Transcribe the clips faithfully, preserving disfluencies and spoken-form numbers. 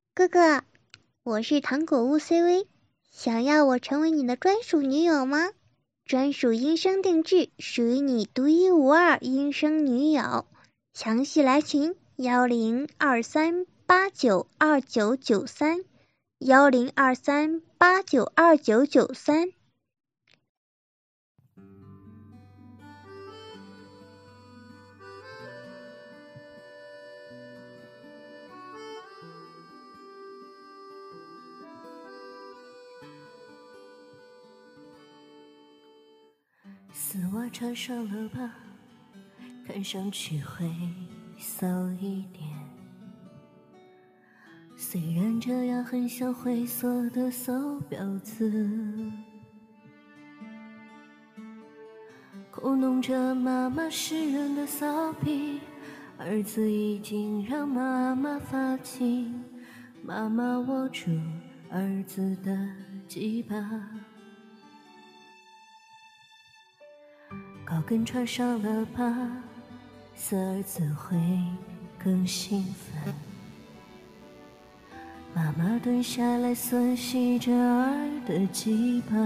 哥哥，我是糖果屋 C V，想要我成为你的专属女友吗？专属音声定制，属于你独一无二音声女友。详细来群幺零二三八九二九九三，幺零二三八九二九九三。 丝袜穿上了吧，看上去会骚一点。虽然这样很像灰色的骚婊子，糊弄着妈妈湿润的骚逼，儿子已经让妈妈发情，妈妈握住儿子的鸡巴。高跟穿上了吧，色儿子会更兴奋。妈妈蹲下来吮吸着儿的鸡巴，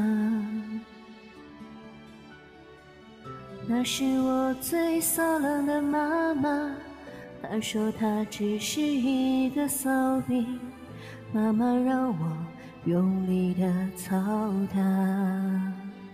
那是我最骚浪的妈妈。她说她只是一个骚逼，妈妈让我用力地操她。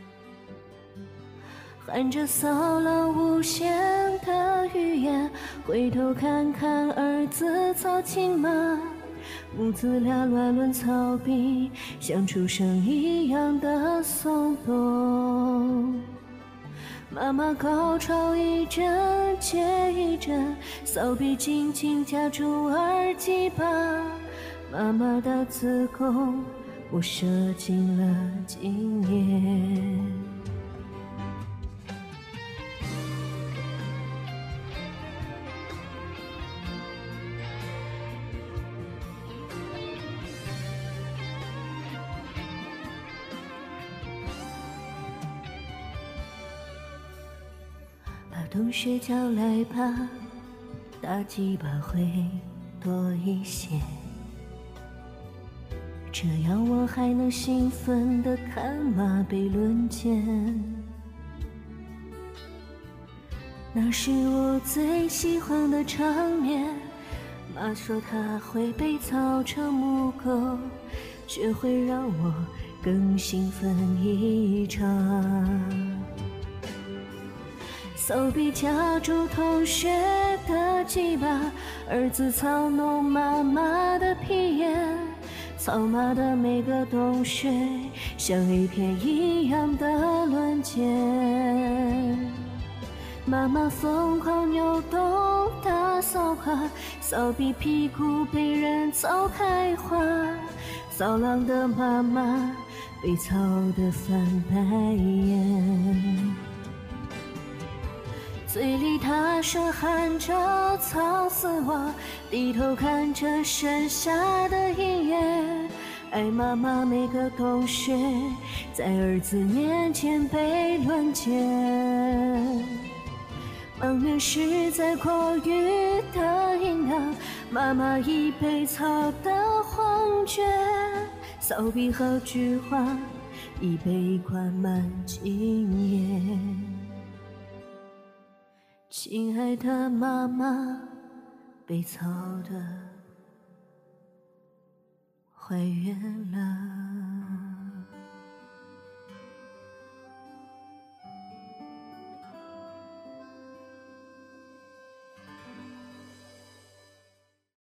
含着骚浪无限的语言，回头看看儿子操亲妈，母子俩乱伦操逼，像出生一样的松动。妈妈高潮一阵接一阵，骚逼紧紧夹住儿鸡巴，妈妈的子宫我射进了精液。同学叫来吧，打鸡巴会多一些，这样我还能兴奋地看马被轮奸。那是我最喜欢的场面，妈说她会被操成母狗，却会让我更兴奋一场。骚逼夹住同学的鸡巴，儿子操弄妈妈的屁眼，操妈的每个洞穴像 A 片一样的轮奸。妈妈疯狂扭动大骚胯，骚逼屁股被人操开花，骚浪的妈妈被操得翻白眼。嘴里他说含着操丝袜，低头看着剩下的一页，爱妈妈每个洞穴在儿子面前被轮奸。忙原是在过于的淫荡，妈妈已被操得幻觉，骚逼和菊花已被灌满精液。亲爱的妈妈被操得怀孕了。